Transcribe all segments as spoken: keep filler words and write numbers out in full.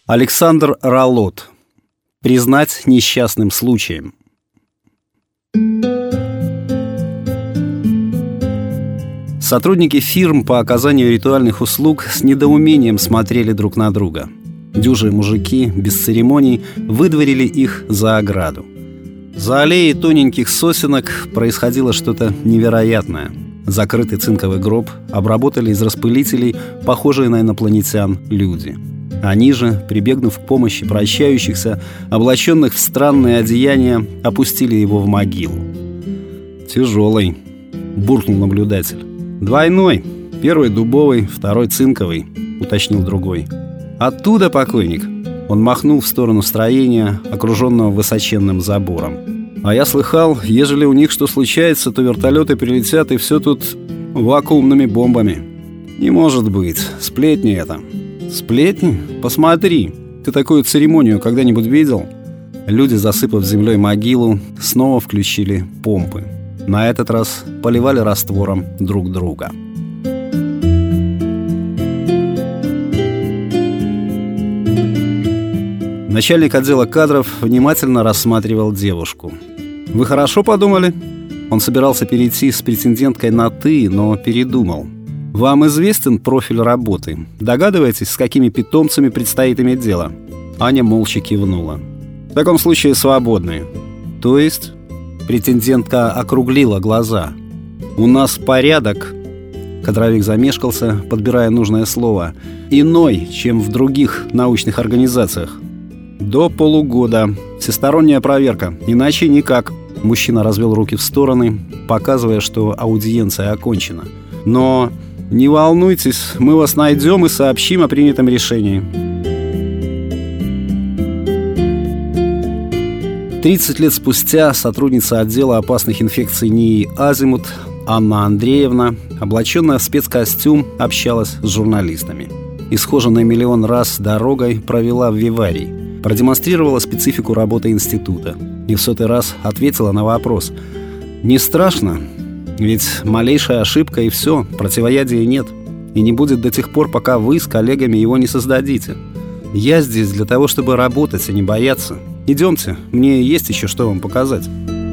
Александр Раллот. Признать несчастным случаем. Сотрудники фирм по оказанию ритуальных услуг с недоумением смотрели друг на друга. Дюжие мужики, без церемоний, выдворили их за ограду. За аллеей тоненьких сосенок происходило что-то невероятное. Закрытый цинковый гроб обработали из распылителей, похожие на инопланетян, люди. Они же, прибегнув к помощи прощающихся, облаченных в странные одеяния, опустили его в могилу. «Тяжелый», — буркнул наблюдатель. «Двойной. Первый дубовый, второй цинковый», — уточнил другой. «Оттуда покойник». Он махнул в сторону строения, окруженного высоченным забором. «А я слыхал, ежели у них что случается, то вертолеты прилетят, и все тут вакуумными бомбами». «Не может быть. Сплетни это». «Сплетни? Посмотри. Ты такую церемонию когда-нибудь видел?» Люди, засыпав землей могилу, снова включили помпы. На этот раз поливали раствором друг друга. Начальник отдела кадров внимательно рассматривал девушку. «Вы хорошо подумали?» Он собирался перейти с претенденткой на «ты», но передумал. «Вам известен профиль работы? Догадываетесь, с какими питомцами предстоит иметь дело?» Аня молча кивнула. «В таком случае свободны». «То есть?» Претендентка округлила глаза. «У нас порядок». Кадровик замешкался, подбирая нужное слово. «Иной, чем в других научных организациях». «До полугода. Всесторонняя проверка. Иначе никак». Мужчина развел руки в стороны, показывая, что аудиенция окончена. «Но не волнуйтесь, мы вас найдем и сообщим о принятом решении». тридцать лет спустя сотрудница отдела опасных инфекций НИИ «Азимут» Анна Андреевна, облаченная в спецкостюм, общалась с журналистами. Исхоженная миллион раз дорогой провела в виварий, продемонстрировала специфику работы института и в сотый раз ответила на вопрос: «Не страшно? Ведь малейшая ошибка и все, противоядия нет. И не будет до тех пор, пока вы с коллегами его не создадите. Я здесь для того, чтобы работать, а не бояться. Идемте, мне есть еще что вам показать».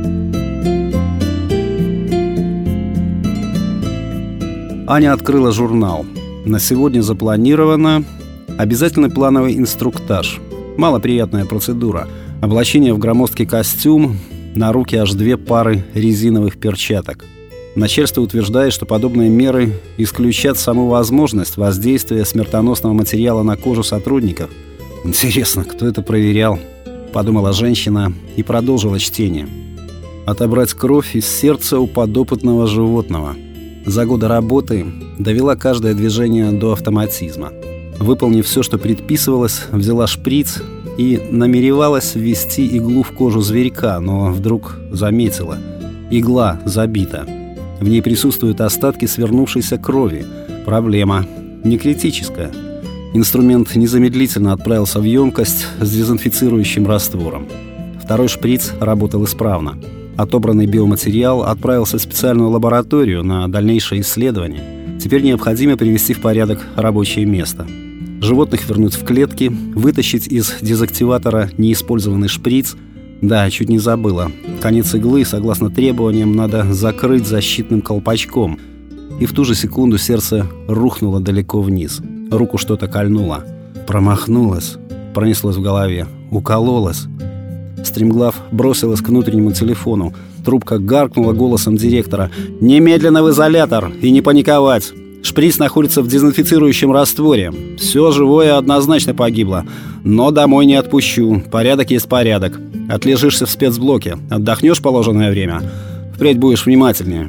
Аня открыла журнал. На сегодня запланировано обязательный плановый инструктаж. Малоприятная процедура. Облачение в громоздкий костюм, на руки аж две пары резиновых перчаток. Начальство утверждает, что подобные меры исключат саму возможность воздействия смертоносного материала на кожу сотрудников. «Интересно, кто это проверял?» — подумала женщина и продолжила чтение. «Отобрать кровь из сердца у подопытного животного». За годы работы довела каждое движение до автоматизма. Выполнив все, что предписывалось, взяла шприц и намеревалась ввести иглу в кожу зверька, но вдруг заметила: игла забита. В ней присутствуют остатки свернувшейся крови. Проблема не критическая. Инструмент незамедлительно отправился в емкость с дезинфицирующим раствором. Второй шприц работал исправно. Отобранный биоматериал отправился в специальную лабораторию на дальнейшее исследование. Теперь необходимо привести в порядок рабочее место. Животных вернуть в клетки, вытащить из дезактиватора неиспользованный шприц. Да, чуть не забыла. Конец иглы, согласно требованиям, надо закрыть защитным колпачком. И в ту же секунду сердце рухнуло далеко вниз. Руку что-то кольнуло. Промахнулась. Пронеслось в голове. Укололась. Стремглав бросилась к внутреннему телефону. Трубка гаркнула голосом директора: «Немедленно в изолятор и не паниковать! Шприц находится в дезинфицирующем растворе. Все живое однозначно погибло. Но домой не отпущу. Порядок есть порядок. Отлежишься в спецблоке. Отдохнешь положенное время. Впредь будешь внимательнее».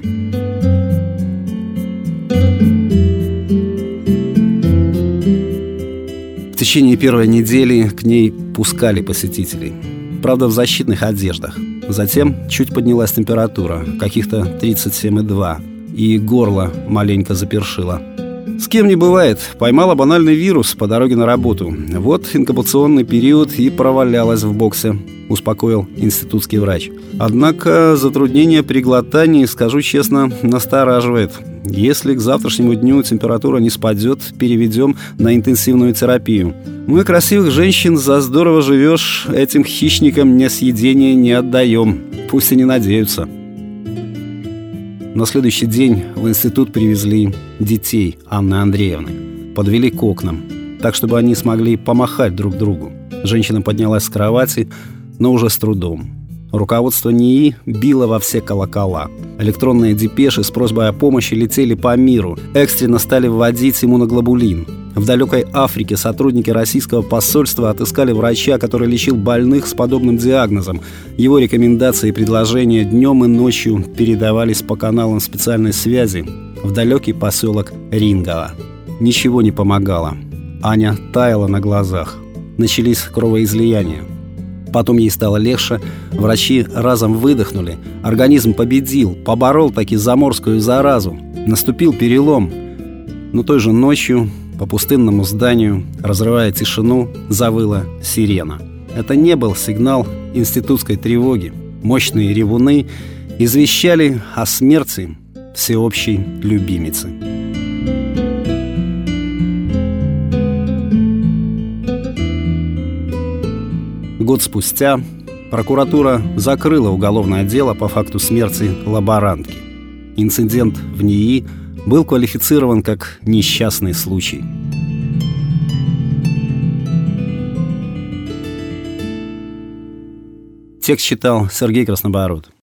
В течение первой недели к ней пускали посетителей. Правда, в защитных одеждах. Затем чуть поднялась температура, каких-то тридцать семь и два, и горло маленько запершило. С кем не бывает, поймала банальный вирус по дороге на работу. Вот инкубационный период и провалялась в боксе, успокоил институтский врач. Однако затруднение при глотании, скажу честно, настораживает. Если к завтрашнему дню температура не спадет, переведем на интенсивную терапию. Мы красивых женщин за здорово живешь этим хищникам несъедения не отдаем. Пусть и не надеются». На следующий день в институт привезли детей Анны Андреевны. Подвели к окнам, так, чтобы они смогли помахать друг другу. Женщина поднялась с кровати, но уже с трудом. Руководство НИИ било во все колокола. Электронные депеши с просьбой о помощи летели по миру. Экстренно стали вводить иммуноглобулин. В далекой Африке сотрудники российского посольства отыскали врача, который лечил больных с подобным диагнозом. Его рекомендации и предложения днем и ночью передавались по каналам специальной связи в далекий поселок Рингово. Ничего не помогало. Аня таяла на глазах. Начались кровоизлияния. Потом ей стало легче, врачи разом выдохнули. Организм победил, поборол таки заморскую заразу. Наступил перелом. Но той же ночью по пустынному зданию, разрывая тишину, завыла сирена. Это не был сигнал институтской тревоги. Мощные ревуны извещали о смерти всеобщей любимицы. Год спустя прокуратура закрыла уголовное дело по факту смерти лаборантки. Инцидент в НИИ был квалифицирован как несчастный случай. Текст читал Сергей Краснобород.